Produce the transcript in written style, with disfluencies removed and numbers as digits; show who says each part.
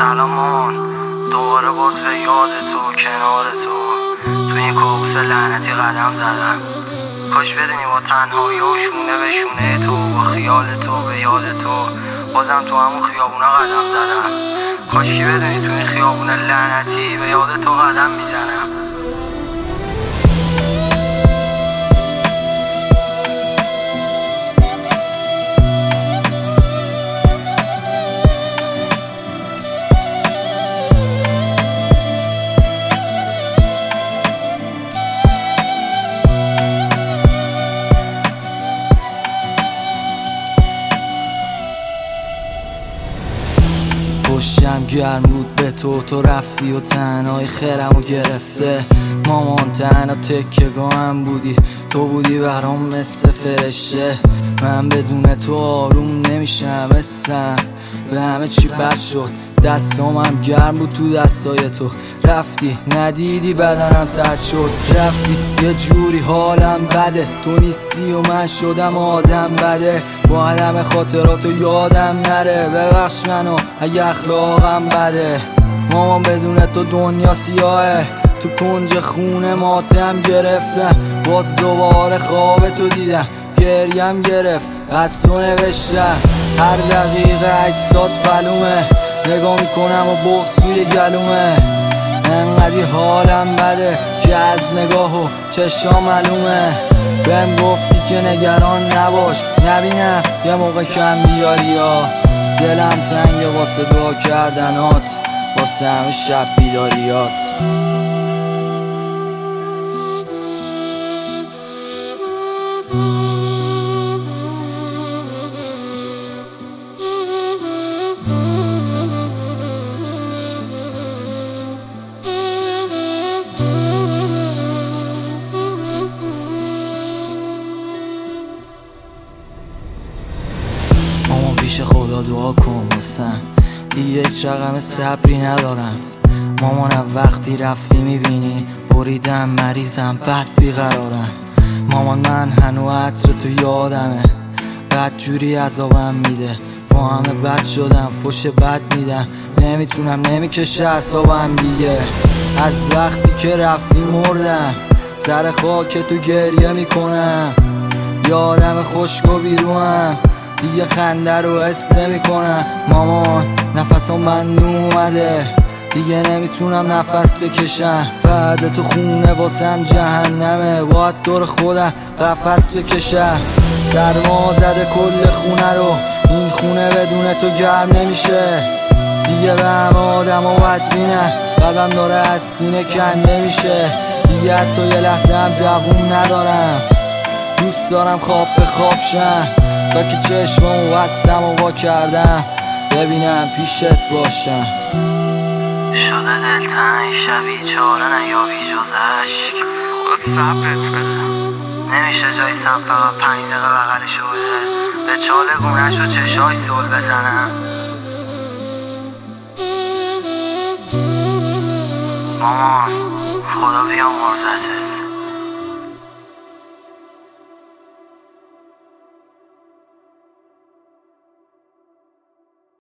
Speaker 1: سلام مامان، دوباره باز به یاد تو کنار تو تو این کابوس لعنتی قدم زدم. کاش بدونی با تنهایی و شونه به شونه تو، با خیال تو به یاد تو بازم تو همون خیابونا قدم زدم. کاش که بدونی تو این خیابون لعنتی به یاد تو قدم میزنم.
Speaker 2: پشتم گرم بود به تو رفتی و تنهای خیرمو گرفته. مامان تنها تکیه‌گاهم بودی، تو بودی برام مثل فرشته. من بدون تو آروم نمیشم، اسم به همه چی بد شد. دستام هم گرم بود تو دستای تو، رفتی ندیدی بدنم سرد شد. رفتی یه جوری حالم بده، تو نیستی و من شدم آدم بده. با عدم خاطراتو یادم نره، ببخش منو اگه اخلاقم بده. مامان بدون تو دنیا سیاهه، تو کنج خونه ماتم گرفتم. باز دوباره خواب تو دیدم، گریم گرفت از تو نوشتم. هر دقیقه عکسات معلومه، نگاه میکنم و بغض توی گلومه. انقدی حالم بده که از نگاه و چشام معلومه. بهم گفتی که نگران نباش، نبینم یه موقع کم بیاری یا دلم تنگه واسه دعا کردنات، واسه همه شب بیداریات. پیش خدا دعا کن واسم، دیگه هیچ رقم صبری ندارم. مامانم وقتی رفتی میبینی، بریدم مریضم بد بیقرارم. مامان من هنو عطر تو یادمه، بد جوری عذابم میده. با همه بد شدم، فوش بد میدم، نمیتونم نمیکشه اعصابم دیگه. از وقتی که رفتی مردم، سر خاک تو گریه میکنم. یادم خشک و بیروم، دیگه خنده رو حس نمی‌کنم. مامان نفسم بند اومده، دیگه نمیتونم نفس بکشم. بعد تو خونه واسم جهنمه، باید دور خودم قفس بکشم. سرما زده کل خونه رو، این خونه بدون تو گرم نمیشه. دیگه به همه آدم و بدبینم، قلبم داره از سینه کنده میشه. دیگه حتی یه لحظه هم دووم ندارم، دوست دارم خواب به خواب شم. تا که چشمامو بستم و وا کردم، ببینم پیشت باشم.
Speaker 1: شده دلتنگ شبی چاره نیابی جز عشق، خود صبرت بده. نمیشه جایی سم فقط 5 دقیقه بغلش بوده، به چاله گونهش و چشاش سول بزنم. مامان خدا بیامرزتت.